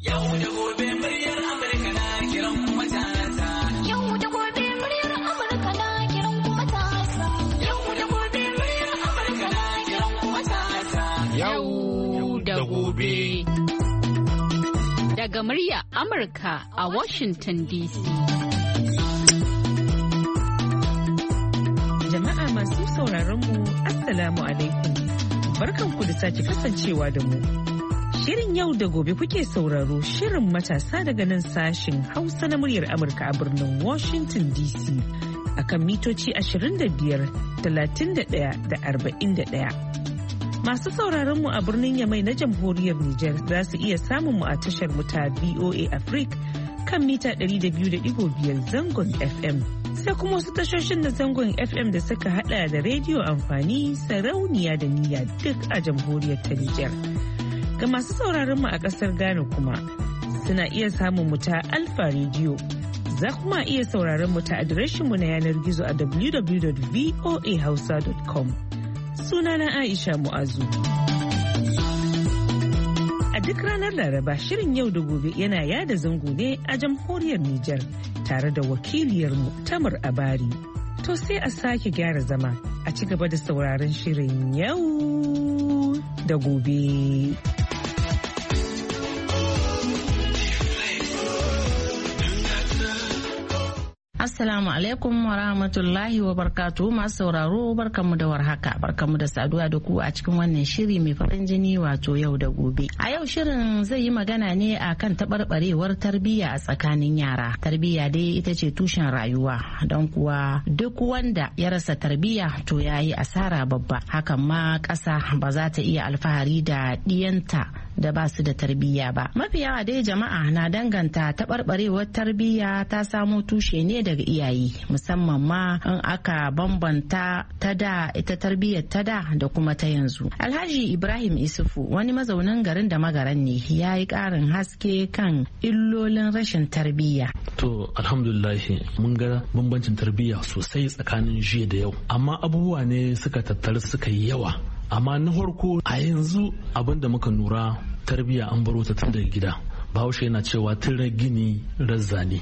Yau da gobe muryar Amurka na kiran matasa. Yau da gobe muryar Amurka na kiran matasa. Yau da gobe muryar Amurka na kiran matasa. Yau da gobe. Daga muryar Amurka a Washington DC. Jama'a masu sauraron mu, Assalamu alaikum. Barkanku da sake kasancewa da mu. Shirin yau da gobe kuke sauraro, shirin matasa daga nan sashin Hausa na muryar Amurka a birnin Washington DC akan mitoci 25, 31 da 41. Masu sauraron mu a birnin Yamai na jamhuriyar Nijar za su iya samun mu a tashar mu ta VOA Africa kan mita 200.5 zangon FM. Sai kuma wasu tashoshin na zangon FM da suka hada da rediyo amfani, sarauniya da niyya duk a jamhuriyar ta Nijar. Ga masu sauraron mu a kasar Ghana kuma suna iya samun mu ta Alfa Radio. Za kuma iya sauraron mu ta adireshin mu na yanar gizo a www.voahausa.com. Sunana Aisha Mu'azu. A duk ranar Laraba shirin yau da gobe yana yada zango ne a jamhuriyar Nijar tare da wakiliyarmu Tamar Abari. To sai a sake gyara zama a ci gaba da sauraron shirin yau da gobe. Assalamu alaikum wa rahmatullahi wa barkatu masu sauraro, barkamu da warhaka, barkamu da saduwa da ku a cikin wannan shiri mai farin jini wato yau da gobe. A yau shirin zai yi magana ne akan taɓarɓarewar tarbiyya a tsakanin yara. Tarbiyya dai ita ce tushen rayuwa, don kuwa duk wanda ya rasa tarbiyya to ya yi asara babba. Hakan ma ƙasa ba za ta iya alfahari da ɗiyanta da ba su da tarbiyya ba. Mafi yawa dai jama'a na danganta taɓarɓarewar tarbiyya ta samo tushe ne daga iyaye, musamman ma in aka bambanta ta da ita tarbiyyar ta da kuma ta yanzu. Alhaji Ibrahim Isufu wani mazaunin garin da magaran ne ya yi ƙarin haske kan illolin rashin tarbiyya. To alhamdulillah mun ga bambancin tarbiyya sosai tsakanin jiya da yau, amma abubuwa ne suka tattaru suka yi yawa. Amma na farko a yanzu abin da muka nura tarbiyya an baro ta tun daga gida. Bahaushe yana cewa tun gini razzane.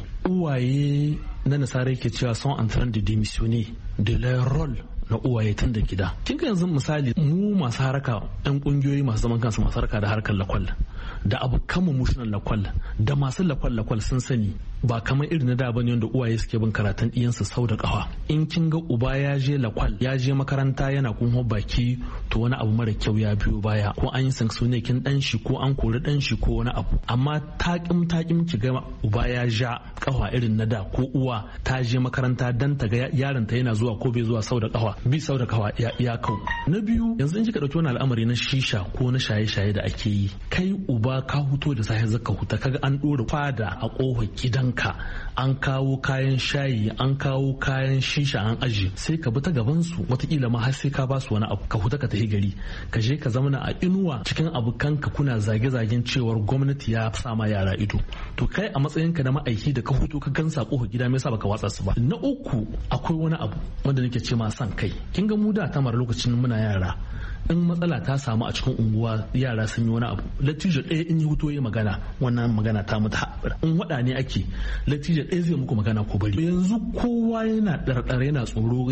Uwaye na nasara yake cewa son en train de démissionner de leur rôle na uwaye tun da gida. Kin ga yanzu misali mu masu haraka ɗan ƙungiyoyi masu zaman kansu masu haraka da harkar lakwal da abokan mu mushinan lakwal da masu lakwal sun sani ba kamar irin na da bane wanda uwaye suke bin karatun ɗiyansu sau da ƙafa. In kin ga uba ya je lakwal ya je makaranta yana kunho baki to wani abu mara kyau ya biyo baya, ko an yi sanksune kin dan shi ko an kori dan shi ko wani abu. Amma takim ki ga uba ya ja ƙafa irin na da, ko uwa ta je makaranta dan ta ga yaron ta yana zuwa ko bai zuwa sau da ƙafa, bi sau da ƙafa ya kau. Na biyu yanzu in kika dauki wani al'amari na shisha ko na shaye-shaye da ake yi, kai uba ka huto da safe zaka huta kaga an dora fada a kofar gidanka, an kawo kayan shayi, an kawo kayan shisha an aji, sai ka bi ta gaban su watakila ma har sai ka ba su wani abu ka huta ka tafi gari ka je ka zamana a inuwa cikin abokanka kuna zage-zagen cewar gwamnati ya sa ma yara ido. To kai a matsayinka na ma'aiki da ka huto ka gansa kofar gida me yasa baka watsa su ba? Na uku akwai wani abu wanda nake ce ma san kai. Kin ga mu da tamar lokacin muna yara in matsala ta samu a cikin unguwa yara sun yi wani abu, latijo ɗaya in yi huto ya magana wannan magana ta mutu haɓura. In waɗa ne ake latijo ɗaya zai muku magana ko bari. Yanzu kowa yana ɗarɗar yana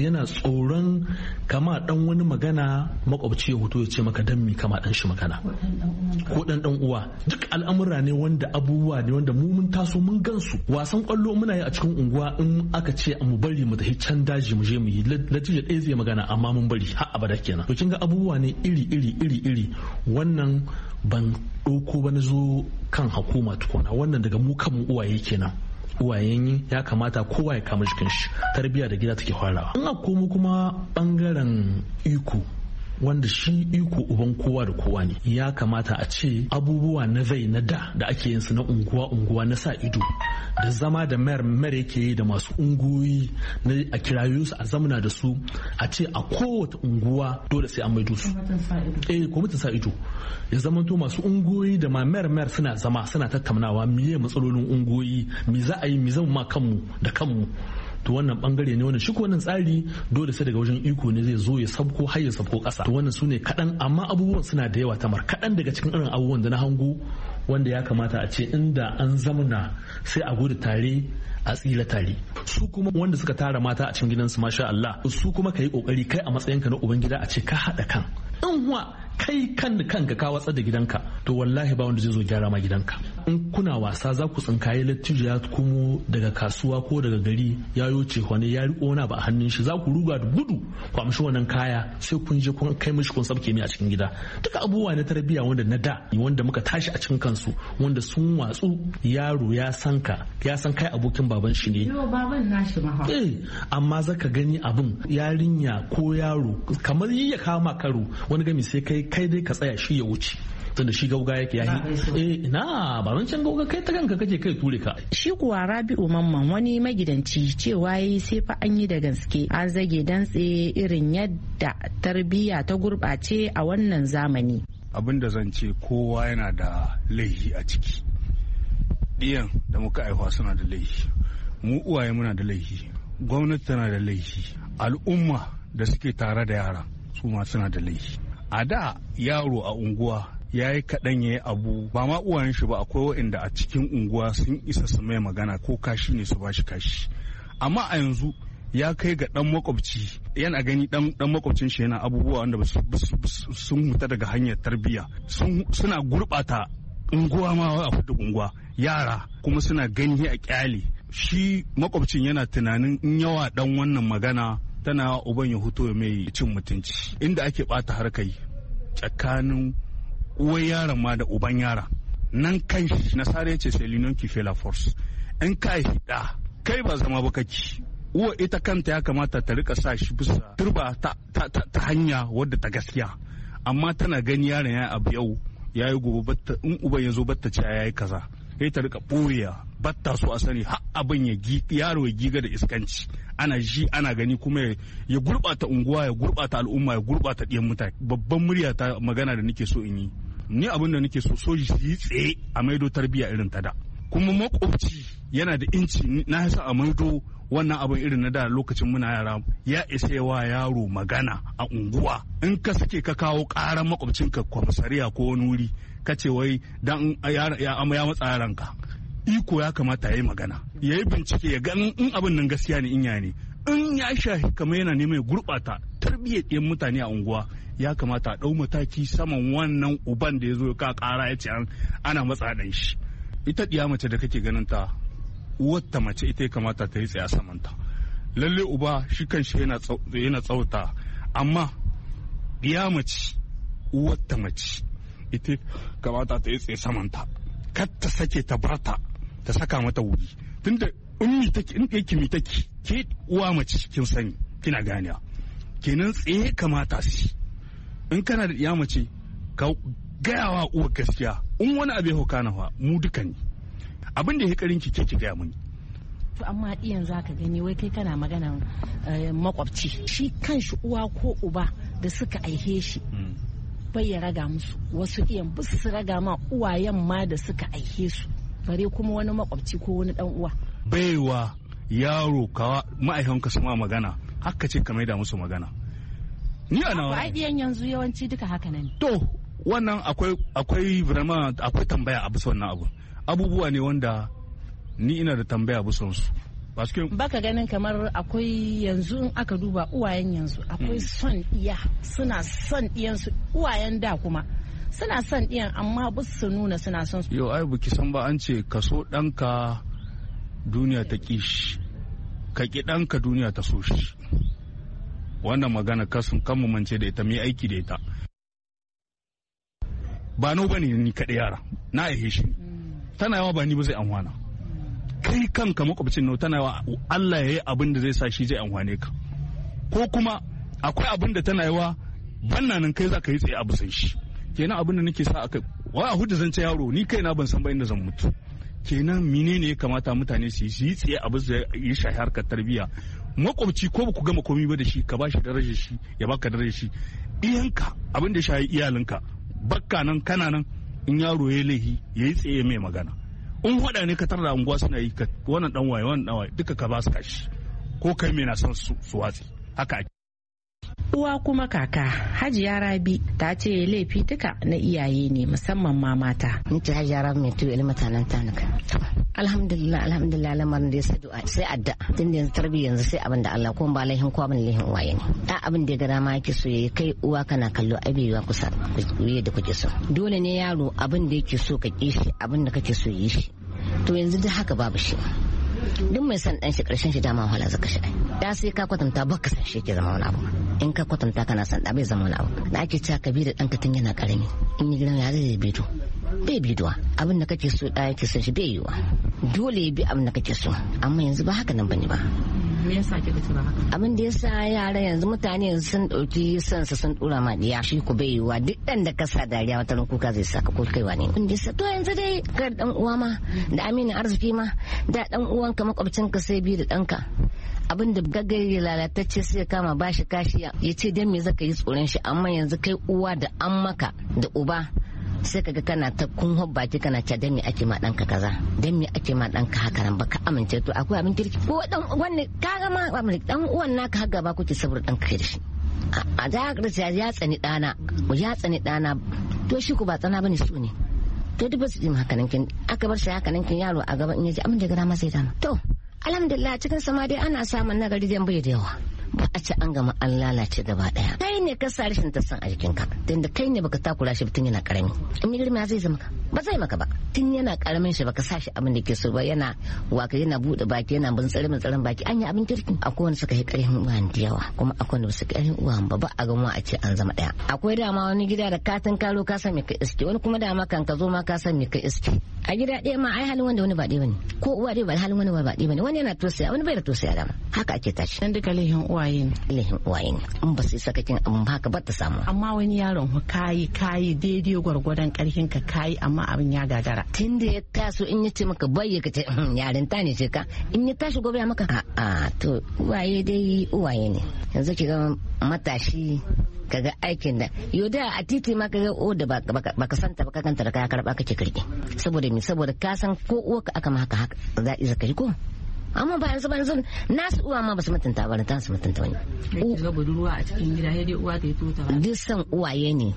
tsoron kama ɗan wani magana makwabci ya huto ya ce maka dan mi kama ɗan shi magana ko ɗan uwa. Duk al'amura ne wanda abubuwa ne wanda mu mun taso mun gansu. Wasan ƙwallo muna yi a cikin unguwa, in aka ce mu bari mu tafi can daji mu je mu yi, latijo ɗaya zai magana amma mun bari har abada kenan. To kin ga abubuwa ne iri wannan ban ɗauko ba na zo kan hukuma tukuna, wannan daga mu kan uwaye kenan. Uwayen ya kamata kowa ya kama jikin shi, tarbiyya da gida take farawa. In komo kuma bangaren iko, wanda shi iko uban kowa da kowa ne, ya kamata a ce abubuwa na zai na da ake yin su na unguwa na sa ido da zama da mayar yake yi da masu unguwoyi na a kirayo su a zamana da su, a ce a kowace unguwa dole sai an maido su kwamitin sa ido ya zama to masu unguwoyi da mayar suna zama suna tattaunawa miye matsalolin unguwoyi, mi za a yi, mi zama ma kanmu da kanmu. To wannan bangare ne wannan shi ko wannan tsari dole sai daga wajen iko ne zai zo ya sabko har ya sabko kasa. To wannan sune kadan, amma abubuwan suna da yawa tamar. Kadan daga cikin irin abubuwan da na hango wanda ya kamata a ce inda an zamana sai a gudu tare a tsila tare. Su kuma wanda suka tara mata a cikin gidansu masha Allah, su kuma ka yi kokari kai a matsayinka na ubangida a ce ka haɗa kan. In kai kanka ka watsar da gidanka to wallahi ba wanda zai zo gyara ma gidanka. In kuna wasa za ku tsinkaye lattijo ya kuma daga kasuwa ko daga gari ya yoce wani ya riko wani ba a hannun shi, za ku ruga da gudu ku amshi wannan kaya sai kun je kun kai mishi kun sabke mi a cikin gida. Duka abubuwa na tarbiyya wanda na da wanda muka tashi a cikin kansu wanda sun watsu. Yaro ya san kai abokin baban shi ne. Yo baban nashi ma. Amma zaka gani abin yarinya ko yaro kamar yi ya kama karo wani gami sai kai dai ka tsaya shi ya wuce tunda shi gauga yake yayi na ba wancan gauga kai ta kanka kake kai ture ka. Shi kuwa Rabi'u Mamman wani magidanci cewa yi sai fa an yi da gaske an zage dantse irin yadda tarbiyya ta gurɓace a wannan zamani. Abin da zan ce kowa yana da laihi a ciki, ɗiyan da muka aihuwa suna da laihi, mu uwaye muna da laihi, gwamnati tana da laihi, al'umma da suke tare da yara su ma suna da laihi. A da yaro a unguwa ya yi kaɗan ya yi abu ba ma uwayen shi ba, akwai waɗanda a cikin unguwa sun isa su mai magana ko kashi ne su ba shi kashi. Amma a yanzu ya kai ga ɗan makwabci yana gani ɗan makwabcin shi yana abubuwa wanda sun huta daga hanyar tarbiyya, suna gurɓata unguwa ma a hudu unguwa yara kuma suna gani a kyale. Shi makwabcin yana tunanin in yawa ɗan wannan magana tana uban ya huto mai cin mutunci, inda ake bata harkai tsakanin uwar yaron ma da uban yara nan kan shi nasara yace sai linon ki fela force. In ka hida kai ba zama ba kake, uwa ita kanta ya kamata ta rika sa shi bisa turba ta hanya wadda ta gaskiya, amma tana gani yaron ya abu yau yayi gobe in uban ya zo batta ce yayi kaza sai ta rika ɓoya batta so a sani har abin yaro ya giga da iskanci, ana ji ana gani kuma ya gurɓata unguwa ya gurɓata al'umma ya gurɓata ɗiyan mutane. Babban murya ta magana da nake so in yi ni abin da nake so soji su yi tsaye a maido tarbiyya irin ta da, kuma makwabci yana da inci na yasa a maido wannan abin irin na da lokacin muna yara. Ya isa yawa yaro magana a unguwa, in ka sake ka kawo ƙaran makwabcinka kwamsariya ko wani wuri ka ce wai dan ya matsa yaranka, iko ya kamata ya yi magana ya yi bincike ya ga in abin nan gaskiya ne in ya ne, in ya shahi kamar yana neman ya gurɓata tarbiyyar ɗiyan mutane a unguwa ya kamata a ɗau mataki saman wannan uban da ya zo ka ƙara ya ce ana matsa ɗan shi. Ita ɗiya mace da kake ganin ta wata mace ita ya kamata ta yi tsaye a samanta. Lalle uba shi kan shi yana tsauta, amma ɗiya mace wata mace ita kamata ta yi tsaye samanta, kar ta sake ta barta ta saka mata wuri, tunda in ɗaya mi take ke uwa mace kin sani kina ganiya kenan tsaye kamata su. In kana da ɗiya mace ka gayawa uwa gaskiya, in wani abu ya hukana fa mu duka ne abin da ya karin ki ke gaya muni. To amma iyan zaka gani wai kai kana maganan makwabci, shi kanshi uwa ko uba da suka aihe shi bai ya raga musu, wasu iyan ba su raga ma uwayen ma da suka aihe su, bare kuma wani makwabci ko wani dan uwa. Baiwa yaro ka ma'aikanka su ma magana haka ce ka maida musu magana. Ni ana ai iyan yanzu yawanci duka haka nan. To wannan akwai vraiment akwai tambaya a bisa wannan abubuwa ne wanda ni ina da tambaya bisa su. Baka ganin kamar akwai yanzu in aka duba uwayen yanzu akwai son iya, suna son iyansu, uwayen da kuma suna son iyan amma ba su nuna suna son su. Yau ai buki san ba an ce ka so ɗanka duniya ta ƙi shi, ka ƙi ɗanka duniya ta so shi. Wannan magana kan mu mance da ita, mai aiki da ita. Ba nau bane ni kaɗai yara na aihe shi, tana yawa ba ni ba zai amfana. Kai kanka makwabcin nau tana yawa Allah ya yi abin da zai sa shi zai amfane ka, ko kuma akwai abin da tana yawa banna nan kai za ka yi tsaye a bisan shi. Kenan abin da nake sa aka wa a hudu zan ce yaro ni kaina ban san ba inda zan mutu. Kenan menene ya kamata mutane su yi tsaye a bisa yi shahi harkar tarbiyya. Makwabci ko ba ku gama komai ba da shi ka ba shi darajar shi ya baka darajar shi. Iyanka abin da ya shahi iyalinka bakka nan kana nan in yaro ya laihi ya yi tsaye mai magana. In waɗa ne ka tarda unguwa suna yi wannan dan waye wannan dan waye duka ka ba su kashi ko kai mai na son su watsi haka ake. Uwa kuma kaka Hajiya Rabi ta ce laifi duka na iyaye ne musamman ma mata. Ni ce Hajara mai tuyo mutanen Tanuka. Alhamdulillah lamarin da ya sai du'a sai adda. Tun da yanzu tarbiyya yanzu sai abin da Allah ko ba laihin ko abin laihin uwaye ne. Da abin da ya gada ma yake so yayi kai uwa kana kallo abewa kusa da kuke so. Dole ne yaro abin da yake so ka ki shi abin da kake so yi shi. To yanzu duk haka babu shi. Duk mai san dan shi karshen shi dama wahala zaka shi. Da sai ka kwatanta baka san shi ke zama wani abu. In ka kwatanta kana san da bai zama wani abu. Da ake cewa ka bi da danka tun yana karami. In yi gidan ya zai bido. Bai biduwa abin da kake so da yake son shi bai yiwa. Dole ya bi abin da kake so amma yanzu ba haka nan bane ba. Me yasa kika ce ba haka? Abin da yasa yara yanzu mutane yanzu sun dauki sansa sun dora ma diya shi ku bai yiwa duk dan da ka sa dariya wata kuka zai saka ko kaiwa ne. In dai to yanzu dai ga dan uwa ma da aminin arziki ma da dan uwanka makwabcinka sai bi da danka. Abin da gaggari lalatacce sai kama bashi kashi ya ce dan me zaka yi tsoron shi amma yanzu kai uwa da an maka da uba sai kaga kana ta kun baki kana cewa dan me ake ma danka kaza dan me ake ma danka haka nan baka amince to akwai abin kirki ko dan wanne kaga ma dan uwan naka har gaba kuke saboda danka kai da shi a da ya tsani dana to shi ku ba tsana bane su ne to duk ba su ji haka nan kin aka bar shi haka nan kin yaro a gaba in yaji abin da gara ma sai dama to alhamdulillah cikin sama dai ana samun nagari dan bai da yawa ba a ce an gama an lalace gaba daya kai ne ka sa rashin ta san a jikinka tunda kai ne baka takura shi tun yana karami in girma zai zama ka ba zai maka ba tun yana karamin shi baka sa shi abin da ke so ba yana waka yana bude baki yana bin tsarin baki an yi abin kirki akwai wanda suka yi karfin uwan da yawa kuma akwai wanda suka karfin uwan ba a gama a ce an zama daya akwai dama wani gida da katin karo ka san me ka iske wani kuma dama kan ka zo ma ka san me ka iske a gida ɗaya ma ai halin wanda wani ba ɗaya bane ko uwa ɗaya ba halin wani ba ɗaya bane wani yana tosaya wani bai da tosaya dama haka ake tashi dan duka lehin uwaye ne in ba su yi sakakin abin haka ba ta samu amma wani yaron kayi daidai gwargwadon karfin ka kayi amma abin ya gagara tun da ya taso in ya ce maka bai ka ce yarinta ne ce ka in ya tashi gobe ya maka to uwaye dai uwaye ne yanzu ki ga matashi kaga aikin da yoda a titi ma kaga o da baka santa baka kanta da kaya karba kake kirki saboda ka san ko uwarka aka ma haka za a zaka ko amma ba yanzu nasu uwa ma basu mutunta ba ta su mutunta wani ga budurwa a cikin gida sai dai uwa ta yi tuta duk san uwaye ne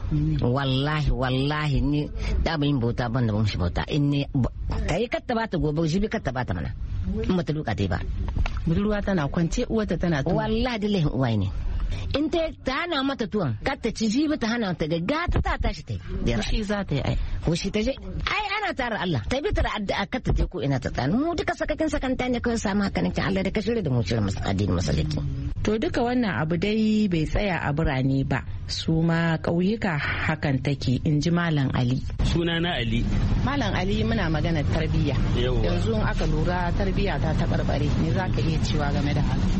wallahi ni da bayin bauta ban da mun shi bauta in ne kai katta ba ta gobe jibi katta ba ta mana in mata duka dai ba budurwa tana kwance uwarta tana tuwa wallahi dillahi uwaye ne in ta hana mata tuwon kar ta ci jibi ta hana ta gata ta tashi ta yi shi za ta yi ko shi ta je ai ana tare Allah ta bi ta addu'a kar ta je ko ina ta tsani mu duka sakakin sakanta ne kawai samu haka nake Allah da ka shirya da mu shirin addinin musulunci to duka wannan abu dai bai tsaya a birane ba su ma ƙauyuka hakan take in ji Malam Ali. Sunana Ali. Malam Ali muna magana tarbiyya yanzu aka lura tarbiyya ta taɓarɓare ne za ka iya cewa game da haka.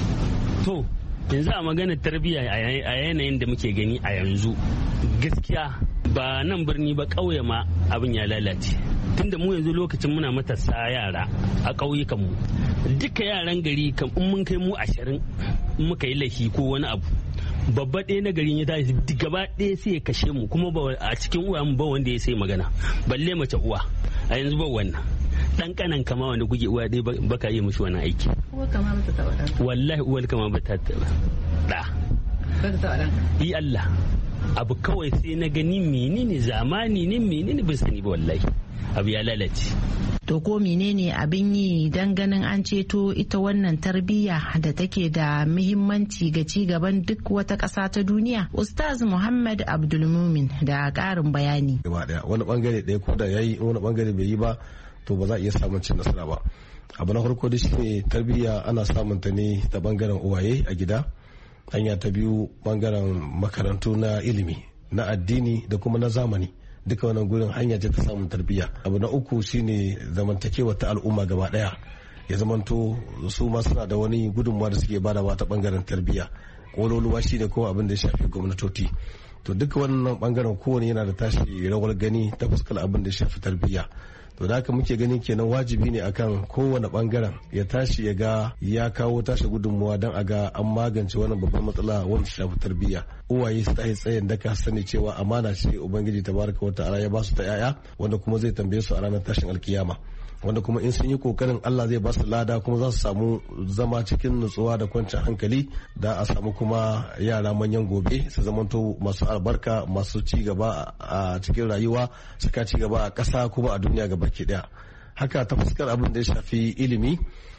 To yanzu a maganar tarbiyya a yanayin da muke gani a yanzu gaskiya ba nan birni ba ƙauye ma abin ya lalace tunda mu yanzu lokacin muna matasa yara a ƙauyukanmu duka yaran gari kan in mun kai mu 20 in muka yi laifi ko wani abu babba ɗaya na garin ya tashi gaba ɗaya sai ya kashe mu kuma a cikin uwa mu ba wanda ya sai magana balle mace uwa a yanzu ba wannan dan kanan kama wanda kuke uwa dai baka yi mushi wannan aiki uwa kama bata taba dan wallahi uwar kama bata taba da bata taba dan yi Allah abu kawai sai na gani menene zamani ne menene ban sani ba wallahi abu ya lalace to ko menene abin yi dan ganin an ceto ita wannan tarbiyya da take da muhimmanci ga ci gaban duk wata ƙasa ta duniya Ustaz Muhammad Abdulmumin da ƙarin bayani gaba daya wani bangare ɗaya ko da yayi wani bangare bai yi ba to ba za a iya samun cin nasara ba abu na farko da shine tarbiyya ana samun ta ne ta bangaren uwaye a gida hanya ta biyu bangaren makarantu na ilimi na addini da kuma na zamani duka wannan gurin hanya ce ta samun tarbiyya abu na uku shine zamantakewa ta al'umma gaba daya ya zamanto su ma suna da wani gudunmawa da suke badawa ta bangaren tarbiyya kololuwa shine kowa abin da ya shafi gwamnatoci to duka wannan bangaren kowane yana da tashi rawar gani ta fuskar abin da ya shafi tarbiyya to da haka muke ganin kenan wajibi ne akan kowane bangaren ya tashi ya ga ya kawo tashi gudunmuwa don a ga an magance wannan babban matsala wanda ta shafi tarbiyya. Uwaye su tashi tsayin daka sani cewa amana ce ubangiji tabaraka wata ala ya ba su ta yaya wanda kuma zai tambaye su a ranar tashin alkiyama, wanda kuma in sun yi kokarin Allah zai ba su lada kuma za su samu zama cikin nutsuwa da kwanciyar hankali da a samu kuma yara manyan gobe su zamanto masu albarka masu ci gaba a cikin rayuwa suka ci gaba a ƙasa kuma a duniya gaba ke daya. Haka ta fuskar abin da ya shafi ilimi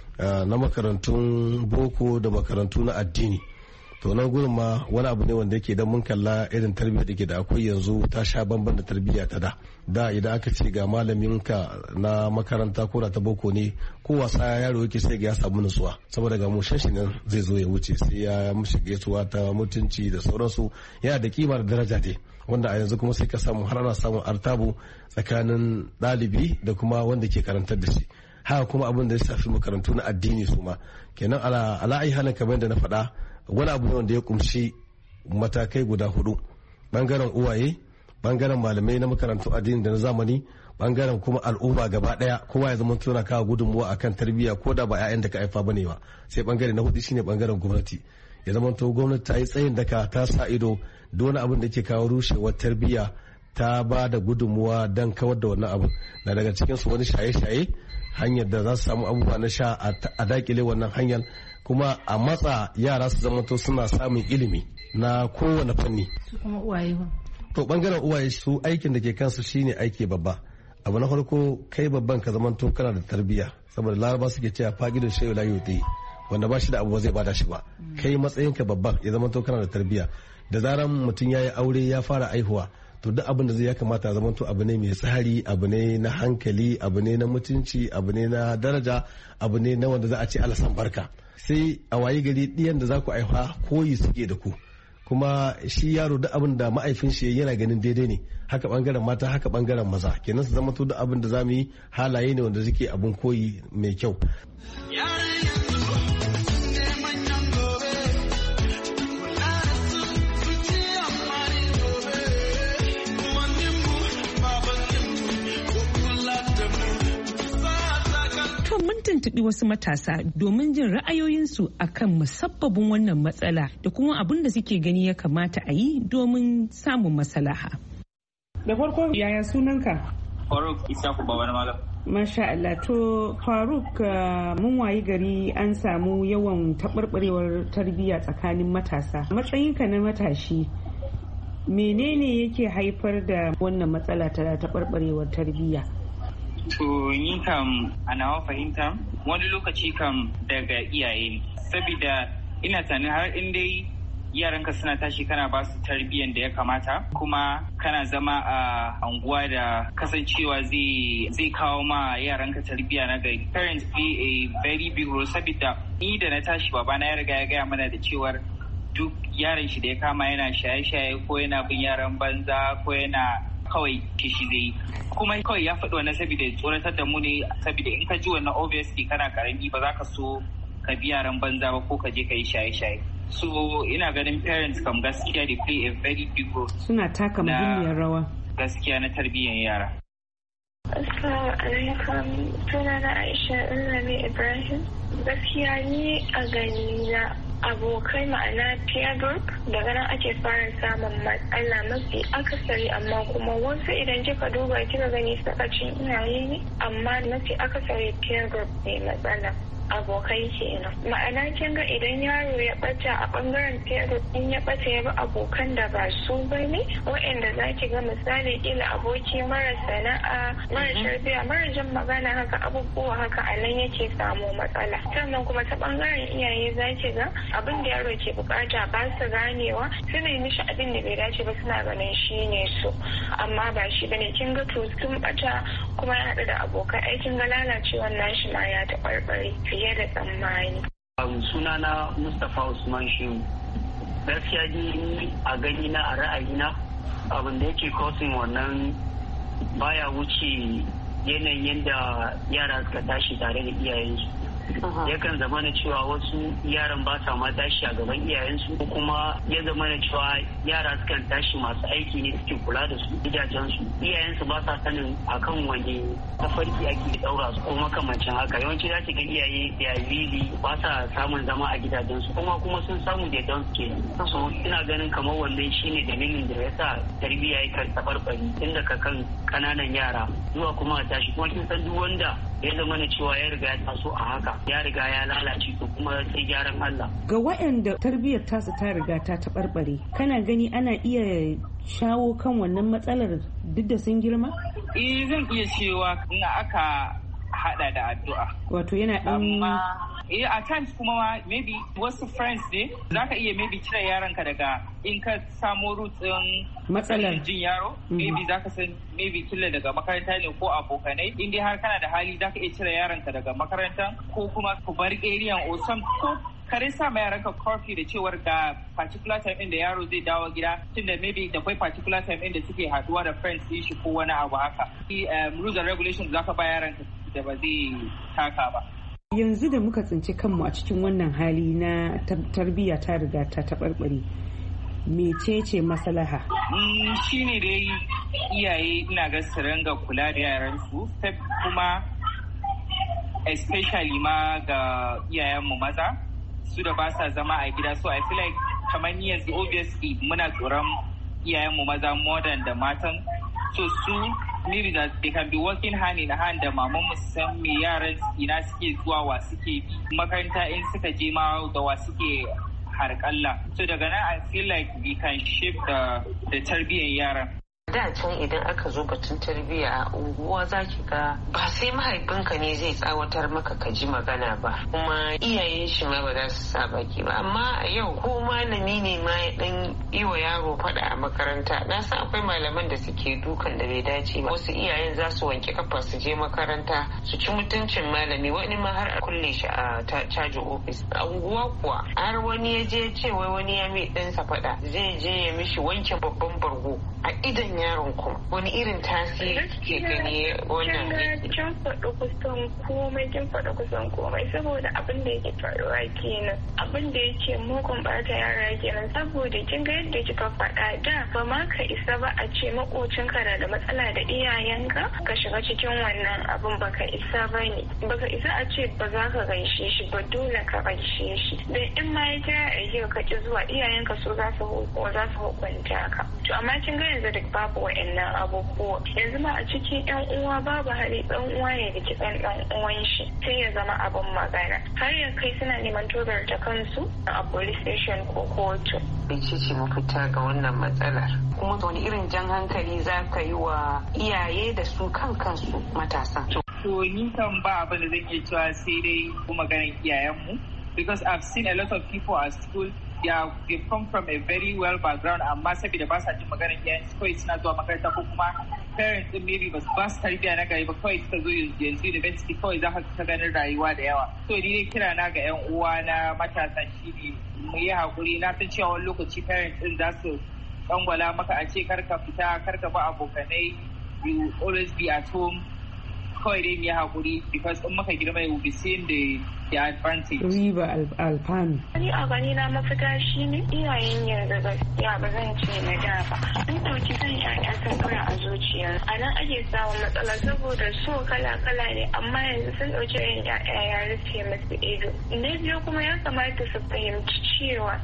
na makarantun boko da makarantu na addini, to nan gurin ma wani abu ne wanda yake da mun kalla irin tarbiyyar da ke da akwai yanzu ta sha bamban da tarbiyya ta da idan aka ce ga malamin ka na makaranta ko da ta boko ne ko wasa yaro yake sai ga ya samu nutsuwa saboda ga mushin shi nan zai zo ya wuce sai ya mishi gaisuwa ta mutunci da sauransu, yana da kima da daraja dai, wanda a yanzu kuma sai ka samu har ana samun artabu tsakanin ɗalibi da kuma wanda ke karantar da shi. Haka kuma abin da ya shafi makarantu na addini su ma kenan ala ai halin kamar da na faɗa wani abu ne wanda ya kumshi matakai guda 4, bangaren uwaye, bangaren malamai na makarantu addini da na zamani, bangaren kuma al'umma gaba daya kowa ya zama tuna kawo gudunmuwa akan tarbiyya ko da ba 'ya'yan da ka haifa bane ba. Sai bangare na 4 shine bangaren gwamnati, ya zama to gwamnati ta yi tsayin daka ta sa ido da wani abin da ke kawo rushewar tarbiyya ta ba da gudunmuwa don kawar da wannan abu. Na daga cikin su wani shaye-shaye, hanyar da za su samu abubuwa na sha a dakile wannan hanyar, kuma a matsa yara su zamanto suna samun ilimi na kowane fanni. Su kuma uwaye ba. To bangaren uwaye su aikin da ke kansu shine aiki babba. Abu na farko kai babban ka zamanto kana da tarbiyya, saboda laraba suke cewa faqidun shay'u la yuti, wanda ba shi da abu ba zai bada shi ba. Kai matsayinka babban ya zamanto kana da tarbiyya. Da zaran mutum ya yi aure ya fara aihuwa, to duk abin da zai ya kamata ya zamanto abu ne mai tsari, abu ne na hankali, abu ne na mutunci, abu ne na daraja, abu ne na wanda za a ce Allah san barka. Sai a wayi gari ɗiyan da za ku aifa koyi suke da ku, kuma shi yaro duk abin da ma'aifin shi yana ganin daidai ne, haka bangaren mata haka bangaren maza, kenan su zama to duk abin da za mu yi halaye ne wanda suke abin koyi mai kyau. tuntuɓi wasu matasa domin jin ra'ayoyinsu akan musabbabin wannan matsala da kuma abin da suke gani ya kamata a yi domin samun maslaha. Da farko yaya sunanka? Faruk Isaku Baba na Malam. Masha Allah, to Faruk, mun wayi gari an samu yawan taɓarɓarewar tarbiyya tsakanin matasa. Matsayinka na matashi, menene yake haifar da wannan matsala ta taɓarɓarewar tarbiyya? To ni kam a nawa fahimta wani lokaci kam daga iyaye ne, saboda ina tunanin har in dai yaranka suna tashi kana ba su tarbiyyar da ya kamata, kuma kana zama a anguwa da kasancewa zai kawo ma yaranka tarbiyya na gari. Parents play a very big role, saboda ni da na tashi babana ya riga ya gaya mana da cewar duk yaran shi da ya kama yana shaye-shaye ko yana bin yaran banza ko yana kawai shi zai yi, kuma kawai ya faɗi wannan saboda tsoratar da mu ne, saboda in ka ji wannan obviously kana karami ba za ka so ka bi yaran banza ba ko ka je ka yi shaye-shaye. So ina ganin parents kam gaskiya they play a very big role, suna taka muhimmiyar rawa gaskiya na tarbiyyar yara. Assalamu alaikum, sunana Aisha Illami Ibrahim. Gaskiya ni a gani na abokai ma'ana peer group daga nan ake fara samun matsala mafi akasari, amma kuma wasu idan kika duba kika gani sakacin iyaye ne, amma mafi akasari peer group ne matsala. Abokai kenan ma'ana kin ga idan yaro ya bata a bangaren peer group, in ya bata ya bi abokan da ba su bane, waɗanda zaki ga misali ila aboki mara sana'a, mara tarbiyya, mara jin magana, haka abubuwa haka a nan yake samu matsala. Sannan kuma ta bangaren iyaye zaki ga abin da yaro ke bukata ba su ganewa, suna yi mishi abin da bai dace ba, suna ganin shi ne so amma ba shi bane. Kin ga to sun bata kuma ya haɗu da abokai, ai kin ga lalacewar nashi ma ya taɓarɓare fiye da tsammani. Sunana Mustapha Usman Shehu. Gaskiya ni a gani na a ra'ayina abin da yake causing wannan baya wuce yanayin yadda yara suka tashi tare da iyayensu. yakan zama na cewa wasu yaran ba sa ma tashi a gaban iyayensu ko kuma ya zama na cewa yara sukan tashi masu aiki ne suke kula da su gidajensu iyayensu ba sa sanin akan wani tafarki ake daura su ko makamancin haka yawanci za ki ga iyaye da bibi ba sa samun zama a gidajensu kuma sun samu da don ke so ina ganin kamar wannan shine dalilin da yasa tarbiyya ya tabarbari tun daga kan kananan yara zuwa kuma a tashi kuma kin san duk wanda ya zama na cewa ya riga ya taso a haka ya riga ya lalace to kuma sai gyaran Allah ga waɗanda tarbiyyar tasu ta riga ta tabarbare kana gani ana iya shawo kan wannan matsalar duk da sun girma zan iya cewa in aka hada da addu'a wato yana a times kuma maybe wasu friends ne zaka iya maybe cire yaronka daga in ka samo rutsin matsalar jin yaro maybe zaka san maybe killa daga makaranta ne ko abokanai in dai har kana da hali zaka iya cire yaronka daga makaranta ko kuma ku bar area or some ko kare sa ma yaranka curfew da cewar ga particular time din da yaro zai dawo gida tunda maybe da akwai particular time din da suke haduwa da friends din shi ko wani abu haka rules and regulations zaka ba yaranka da ba zai taka ba. Yanzu da muka tsinci kanmu a cikin wannan hali na tarbiyya ta riga ta taɓarɓare mecece maslaha? Shi ne dai iyaye ina ga su ringa kula da yaransu kuma especially ma ga iyayenmu maza su da ba sa zama a gida so I feel like kamar ni yanzu obviously muna tsoron iyayenmu maza more than da matan so su maybe that they can be working hand in hand da maman mu san me yaran ina suke zuwa wa suke makaranta in suka je ma da wa suke harƙalla so daga nan I feel like we can shape the tarbiyyar yaran. Da can idan aka zo batun tarbiyya a unguwa za ki ga ba sai mahaifinka ne zai tsawatar maka ka ji magana ba kuma iyayen shi ma ba za su sa baki ba amma a yau ko malami ne ma ya dan yi wa yaro faɗa a makaranta na san akwai malaman da suke dukan da bai dace ba wasu iyayen za su wanke kafa su je makaranta su ci mutuncin malami wani ma har a kulle shi a caji ofis a unguwa kuwa har wani ya je ce wai wani ya mai ɗansa faɗa zai je ya mishi wanke babban bargo a idan yaron kuma wani irin tasiri ke gani wannan kin faɗi kusan komai saboda abin da yake faruwa kenan abin da yake mugun bata yara kenan saboda kin ga yadda kika faɗa da ba ma ka isa ba a ce makocinka na da matsala da iyayenka ka shiga cikin wannan abin baka isa ba ne baka isa a ce ba za ka gaishe shi ba dole ka gaishe shi dan in ma ya kira a yau ka ki zuwa iyayenka so za su hukunta ka to amma kin ga yanzu duk babu wa'annan abubuwa yanzu ma a cikin yan uwa babu hali dan uwa ne da kisan dan uwan shi sai ya zama abin magana har ya kai suna neman tozarta kansu a police station ko kotu. ce mafita ga wannan matsalar kuma wani irin jan hankali za ka yi wa iyaye da su kansu matasan. To ni kan ba abin da zan iya cewa sai dai kuma maganar iyayenmu because I've seen a lot of people at school they come from a very well background amma saboda ba sa jin maganar iyayen su kawai suna zuwa makaranta ko kuma parents din maybe ba su tarbiyya na gari ba kawai suka zo yanzu university kawai za ka ta ganin rayuwa da yawa so ni dai kira na ga yan uwa na matasa shi mu yi hakuri na san cewa wani lokaci parents din za su dangwala maka a ce karka fita karka ba abokanai you always be at home kawai dai mu yi hakuri because in maka girma you will be seeing the advantage. Riba alfanu. Ni a gani na mafita shi ne iyayen yanzu gaskiya ba zan ce na da ba. Sun ɗauki kan ƴaƴa sun ɗora a zuciya. A nan ake samun matsala saboda so kala-kala ne amma yanzu sun ɗauki ƴan ƴaƴa ya rufe masu ido. Na biyu kuma ya kamata su fahimci cewa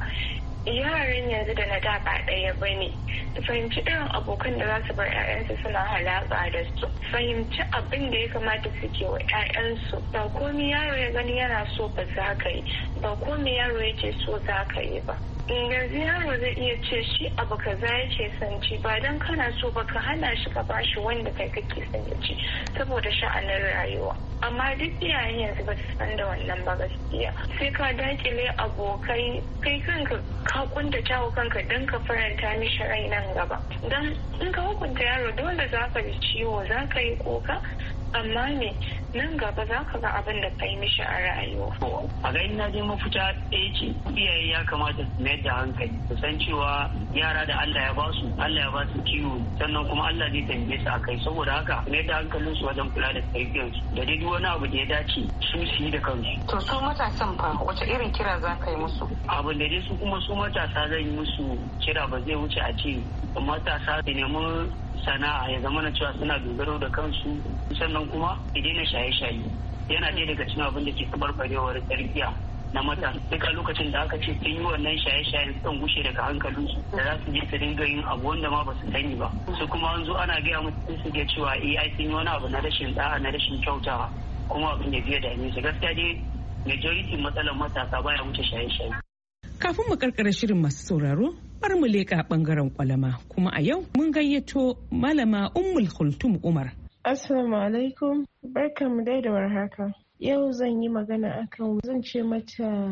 yaran yanzu da na da ba ɗaya ba ne su fahimci irin abokan da za su bar 'ya'yansu suna halaƙa da su fahimci abin da ya kamata suke wa 'ya'yansu ba komai yaro ya gani yana so ba za ka yi ba komai yaro yake so za ka yi ba yanzu yaro zai iya ce shi abu kaza yake son ci ba don kana so ba ka hana shi ka bashi wanda kai kake son ya ci saboda sha'anin rayuwa amma duk iyayen yanzu ba su san da wannan ba gaskiya sai ka dakile abokai kai kanka ka kuntata wa kanka don ka faranta mishi rai nan gaba don in ka hukunta yaro dole za ka ji ciwo za ka yi kuka amma ne nan gaba za ka ga abin da ka yi mishi a rayuwa. A ga ina je mafita ɗaya ce iyaye ya kamata su mayar da hankali su san cewa yara da Allah ya ba su kiwo sannan kuma Allah zai tambaye su akai saboda haka mayar da hankalin su wajen kula da tarbiyyarsu da dai wani abu da ya dace su yi da kansu. To su matasan fa wace irin kira za ka yi musu? Abin da dai su matasa zan yi musu kira ba zai wuce a ce matasa da nemi sana'a ya zama na cewa suna dogaro da kansu sannan kuma idan na shaye-shaye yana ɗaya daga cikin abin da ke tabarbarewar tarbiyya na mata duka lokacin da aka ce sun yi wannan shaye-shayen sun gushe daga hankalinsu da za su je su dinga yin abu wanda ma ba su sani ba su kuma an zo ana gaya musu su ga cewa ai sun yi wani abu na rashin da'a na rashin kyautawa kuma abin ya biya da su gaskiya dai majority matsalar matasa baya wuce shaye-shaye. Kafin mu karkara shirin masu sauraro, bar mu leƙa ɓangaren kwalama kuma a yau mun gayyato malama Ummul Khultum Umar. Assalamu alaikum, barkanmu dai da warhaka. Yau zan yi magana akan zan ce mata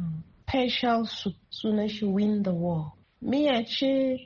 special soup sunan shi win the war. Miya ce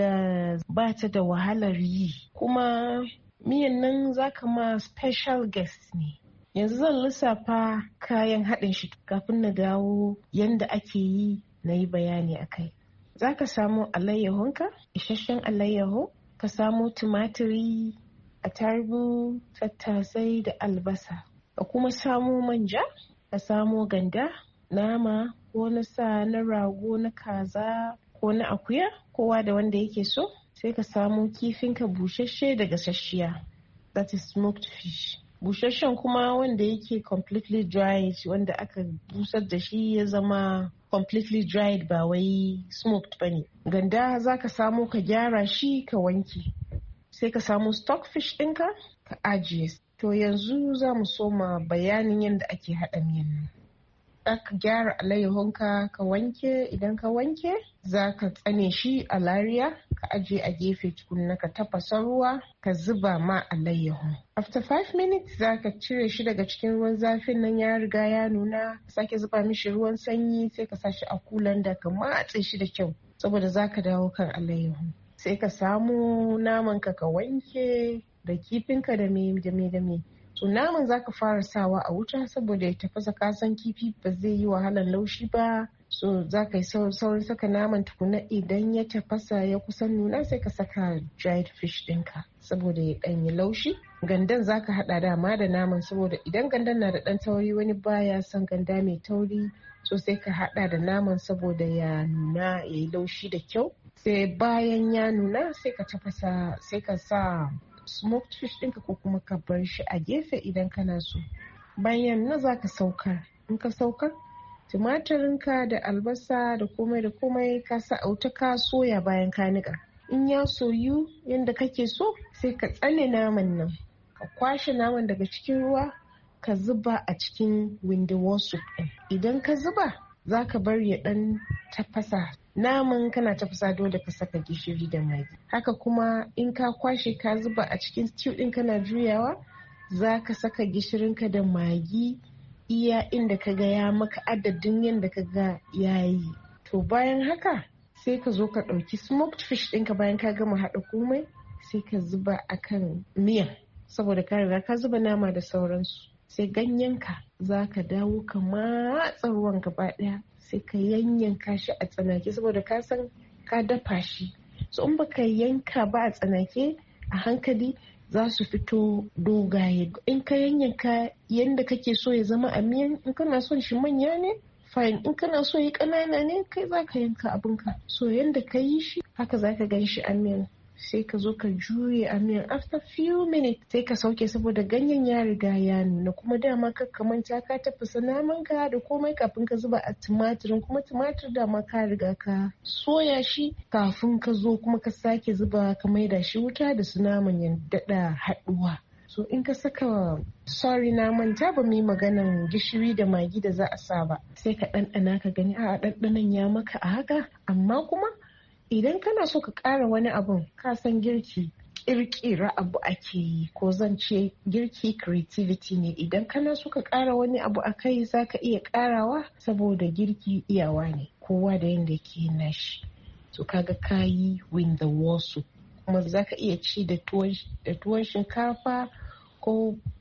da ba ta da wahalar yi kuma miyan nan zaka ma special guest ne. Yanzu zan lissafa kayan haɗin shi kafin na dawo yanda ake yi na yi bayani a kai. Za ka samu alayyahunka, isasshen alayyaho, ka samu tumatiri, attarugu, tattasai da albasa. Ka kuma samu manja, ka samu ganda, nama ko na sa na rago na kaza ko na akuya, kowa da wanda yake so. Sai ka samu kifinka busasshe da gasasshiya, that is smoked fish. Busasshen kuma wanda yake completely dried, wanda aka busar da shi ya zama completely dried ba wai smoked bane. Ganda za ka samu ka gyara shi ka wanke. Sai ka samu stockfish ɗinka ka ajiye. To yanzu za mu soma bayanin yadda ake haɗa miyan nan. Za ka gyara alayyahunka ka wanke, idan ka wanke za ka tsane shi a lariya ka ajiye a gefe tukunna ka tafasa ruwa ka zuba ma alayyahu. After 5 minutes za ka cire shi daga cikin ruwan zafin nan ya riga ya nuna, sake zuba mishi ruwan sanyi sai ka sa shi a kulan da ka matse shi da kyau saboda za ka dawo kan alayyahu. Sai ka samu naman ka wanke da kifinka da me. So naman za ka fara sawa a wuta saboda ya tafasa, kasan kifi ba zai yi wahalar laushi ba. So za ka yi saurin saka naman tukuna, idan ya tafasa ya kusan nuna sai ka saka dried fish ɗinka saboda ya ɗanyi laushi. Gandan za ka haɗa dama da naman saboda idan gandan na da ɗan tauri wani baya son ganda mai tauri, so sai ka haɗa da naman saboda ya nuna ya yi laushi da kyau. Sai bayan ya nuna sai ka tafasa, sai ka sa smoked fish ɗinka ko kuma ka bar shi a gefe idan kana so. Bayan na za ka saukar, in ka saukar tumatirinka da albasa da komai ka sa a wuta ka soya bayan ka niƙa. In ya soyu yadda kake so sai ka tsane naman nan, ka kwashe naman daga cikin ruwa ka zuba a cikin window soup ɗin. Idan ka zuba za ka bar ya ɗan tafasa. Naman kana tafasa dole ka saka gishiri da magi. Haka kuma in ka kwashe ka zuba a cikin stew ɗin kana juyawa, za ka saka gishirinka da magi iya inda ka ga ya maka adadin yadda ka ga ya yi. To bayan haka sai ka zo ka ɗauki smoked fish ɗinka bayan ka gama haɗa komai sai ka zuba a kan miya saboda ka riga ka zuba nama da sauransu. Sai ganyenka za ka dawo ka matsa ruwan gaba ɗaya sai ka yanyanka shi a tsanake saboda ka san ka dafa shi. So in baka yanka ba a tsanake a hankali za su fito dogaye. In ka yanyanka yadda kake so ya zama a miyan, in kana son shi manya ne fine, in kana so yi ƙanana ne kai za ka yanka abinka. So yadda ka yi shi haka za ka gan shi a miyan. Sai ka zo ka juye a miyan. After few minutes sai ka sauke saboda ganyen ya riga ya nuna, kuma dama ka manta ka tafasa naman ka da komai kafin ka zuba a tumatirin, kuma tumatir dama ka riga ka soya shi kafin ka zo kuma ka sake zuba ka maida shi wuta da su naman ya daɗa haɗuwa. So in ka saka na manta ba mu yi maganan gishiri da magi da za a sa ba, sai ka ɗanɗana ka gani a ɗanɗanan ya maka a haka. Amma kuma idan kana so ka ƙara wani abun, ka san girki ƙirƙira abu ake yi, ko zan ce girki creativity ne. Idan kana so ka ƙara wani abu a kai za ka iya ƙarawa saboda girki iyawa ne, kowa da yadda ke nashi. So kaga kayi win the war soup, kuma za ka iya ci da tuwon shinkafa ko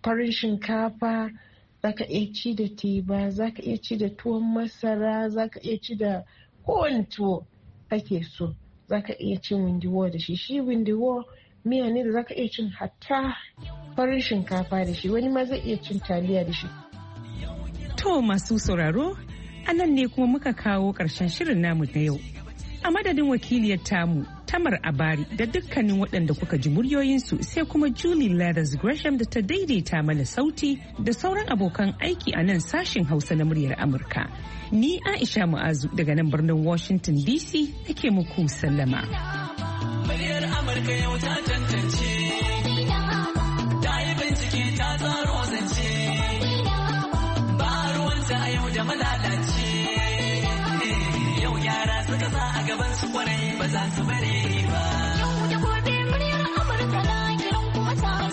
farin shinkafa, za ka iya ci da teba, za ka iya ci da tuwon masara, za ka iya ci da kowane tuwo kake so. Za ka iya cin windiwo da shi. Shi windiwo miya ne da za ka iya cin hatta farin shinkafa da shi, wani ma zai iya cin taliya da shi. To masu sauraro, anan ne kuma muka kawo ƙarshen shirin namu na yau. A madadin wakiliyar tamu Tamar Abari da dukkanin waɗanda kuka ji muryoyinsu, sai kuma Julie Leathers Gresham da ta daidaita mana sauti da sauran abokan aiki a nan sashin Hausa na muryar Amurka. Ni Aisha Mu'azu daga nan birnin Washington DC nake muku sallama. Muryar Amurka yau ta tantance.